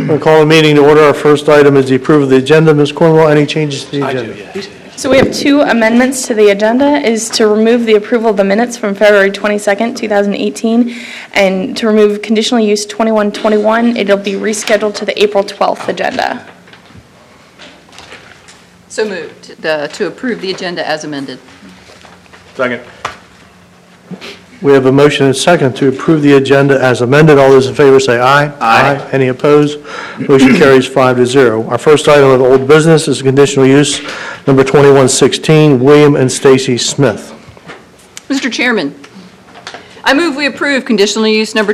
We'll call the meeting to order. Our first item is the approval of the agenda. Ms. Cornwell, any changes to the agenda? So we have two amendments to the agenda, is to remove the approval of the minutes from February 22nd, 2018, and to remove conditional use 2121. It'll be rescheduled to the April 12th agenda. So moved to approve the agenda as amended. Second. We have a motion and a second to approve the agenda as amended. All those in favor say aye. Aye. Any opposed? Motion carries 5-0. Our first item of old business is conditional use number 2116, William and Stacy Smith. Mr. Chairman, I move we approve conditional use number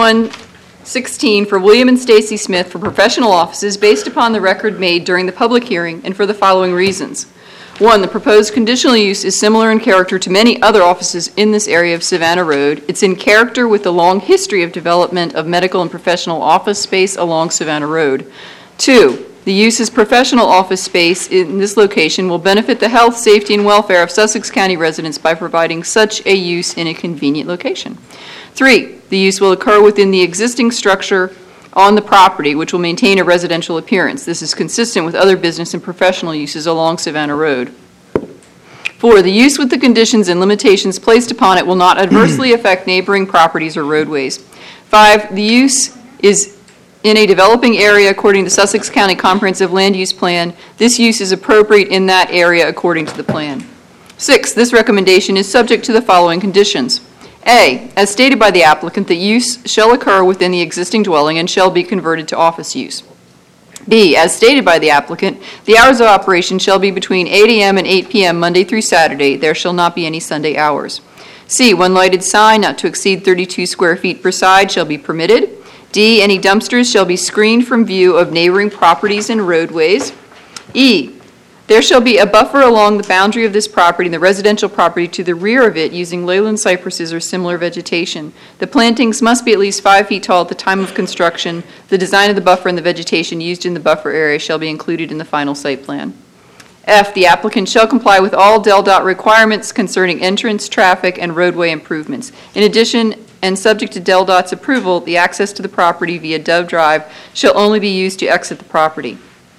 2116 for William and Stacy Smith for professional offices based upon the record made during the public hearing and for the following reasons. 1, the proposed conditional use is similar in character to many other offices in this area of Savannah Road. It's in character with the long history of development of medical and professional office space along Savannah Road. 2, the use as professional office space in this location will benefit the health, safety, and welfare of Sussex County residents by providing such a use in a convenient location. 3, the use will occur within the existing structure on the property, which will maintain a residential appearance. This is consistent with other business and professional uses along Savannah Road. 4, the use with the conditions and limitations placed upon it will not adversely affect neighboring properties or roadways. 5, the use is in a developing area according to Sussex County Comprehensive Land Use Plan. This use is appropriate in that area according to the plan. 6, this recommendation is subject to the following conditions. A, as stated by the applicant, the use shall occur within the existing dwelling and shall be converted to office use. B, as stated by the applicant, the hours of operation shall be between 8 a.m. and 8 p.m. Monday through Saturday. There shall not be any Sunday hours. C, one lighted sign not to exceed 32 square feet per side shall be permitted. D, any dumpsters shall be screened from view of neighboring properties and roadways. E, there shall be a buffer along the boundary of this property and the residential property to the rear of it using leyland cypresses or similar vegetation. The plantings must be at least 5 feet tall at the time of construction. The design of the buffer and the vegetation used in the buffer area shall be included in the final site plan. F, the applicant shall comply with all DelDOT requirements concerning entrance, traffic, and roadway improvements. In addition, and subject to DelDOT's approval, the access to the property via Dove Drive shall only be used to exit the property.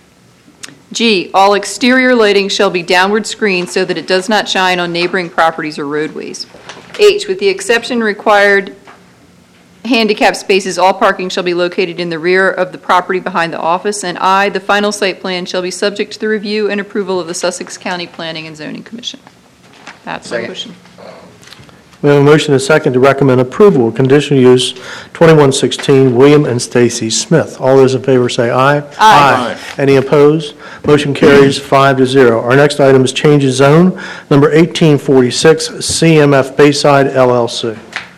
G, all exterior lighting shall be downward screened so that it does not shine on neighboring properties or roadways. H, with the exception required handicap spaces, all parking shall be located in the rear of the property behind the office. And I, the final site plan shall be subject to the review and approval of the Sussex County Planning and Zoning Commission. That's my motion. We have a motion and a second to recommend approval of conditional use 2116, William and Stacy Smith. All those in favor say aye. Aye. Any opposed? Motion carries 5-0. Our next item is change of zone, number 1846, CMF Bayside LLC.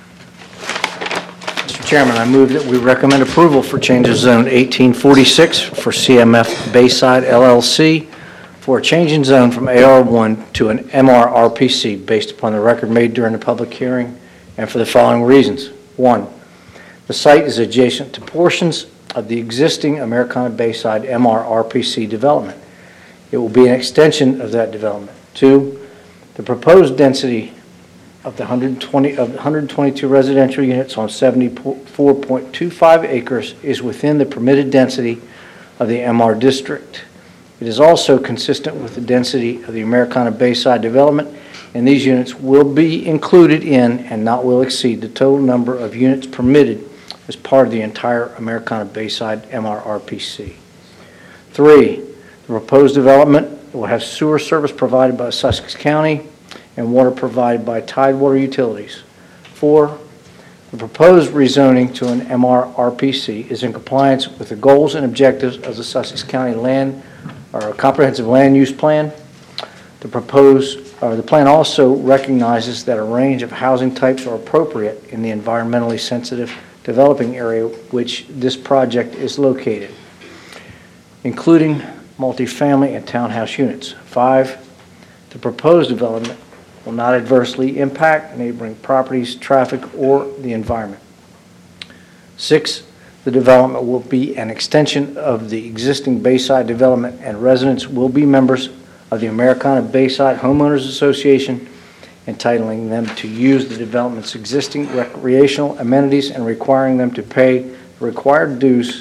Mr. Chairman, I move that we recommend approval for change of zone 1846 for CMF Bayside LLC for a change in zone from AR1 to an MRRPC based upon the record made during the public hearing and for the following reasons. 1, the site is adjacent to portions of the existing Americana Bayside MRRPC development. It will be an extension of that development. 2, the proposed density of the 122 residential units on 74.25 acres is within the permitted density of the MR district. It is also consistent with the density of the Americana Bayside development, and these units will be included in and not will exceed the total number of units permitted as part of the entire Americana Bayside MRRPC. 3, the proposed development will have sewer service provided by Sussex County and water provided by Tidewater Utilities. 4, the proposed rezoning to an MRRPC is in compliance with the goals and objectives of the Sussex County Comprehensive Land Use Plan. The plan also recognizes that a range of housing types are appropriate in the environmentally sensitive developing area which this project is located, including multifamily and townhouse units. 5, the proposed development will not adversely impact neighboring properties, traffic, or the environment. 6, the development will be an extension of the existing Bayside development, and residents will be members of the Americana Bayside Homeowners Association, entitling them to use the development's existing recreational amenities and requiring them to pay the required dues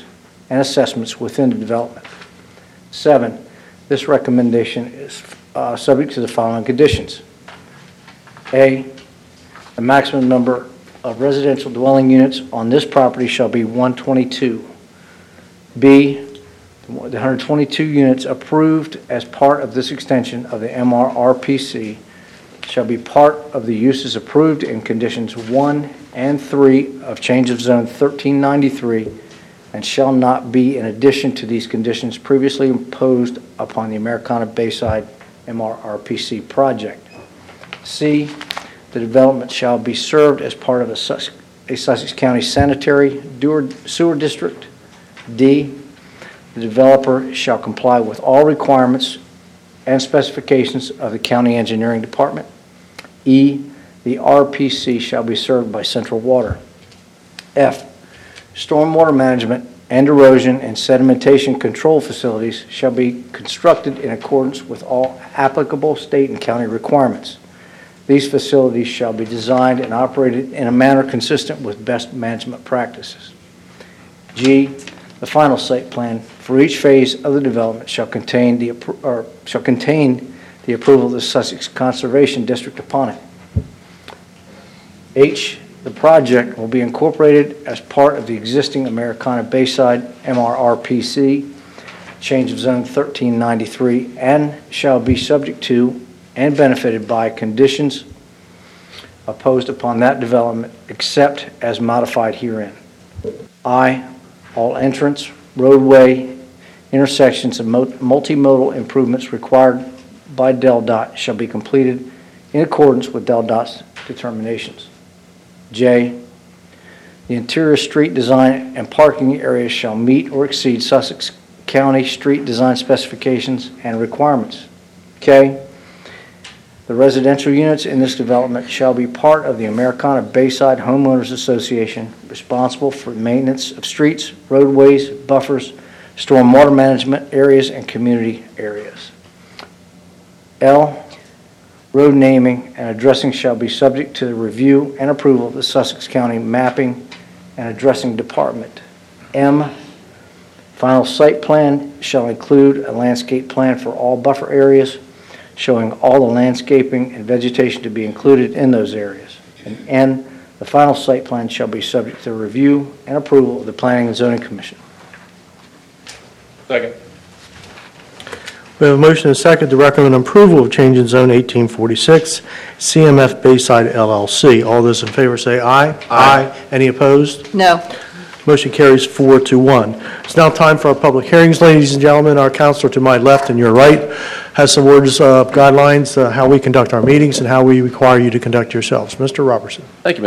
and assessments within the development. 7, this recommendation is subject to the following conditions. A, the maximum number of residential dwelling units on this property shall be 122. B, the 122 units approved as part of this extension of the MRRPC shall be part of the uses approved in conditions 1 and 3 of change of zone 1393 and shall not be in addition to these conditions previously imposed upon the Americana Bayside MRRPC project. C, the development shall be served as part of a Sussex County sanitary sewer district. D, the developer shall comply with all requirements and specifications of the county engineering department. E, the RPC shall be served by Central Water. F, stormwater management and erosion and sedimentation control facilities shall be constructed in accordance with all applicable state and county requirements. These facilities shall be designed and operated in a manner consistent with best management practices. G, the final site plan for each phase of the development shall contain the approval of the Sussex Conservation District upon it. H, the project will be incorporated as part of the existing Americana Bayside MRRPC, change of zone 1393, and shall be subject to and benefited by conditions imposed upon that development except as modified herein. I, all entrance, roadway, intersections, and multimodal improvements required by DelDOT shall be completed in accordance with DelDOT's determinations. J, the interior street design and parking areas shall meet or exceed Sussex County street design specifications and requirements. K, the residential units in this development shall be part of the Americana Bayside Homeowners Association, responsible for maintenance of streets, roadways, buffers, stormwater management areas, and community areas. L, road naming and addressing shall be subject to the review and approval of the Sussex County Mapping and Addressing Department. M, final site plan shall include a landscape plan for all buffer areas, showing all the landscaping and vegetation to be included in those areas. And N, the final site plan shall be subject to review and approval of the Planning and Zoning Commission. Second. We have a motion and a second to recommend approval of change in zone 1846, CMF Bayside LLC. All those in favor say aye. Aye. Any opposed? No. Motion carries 4-1. It's now time for our public hearings, ladies and gentlemen. Our counselor to my left and your right has some words of guidelines, how we conduct our meetings and how we require you to conduct yourselves. Mr. Robertson. Thank you,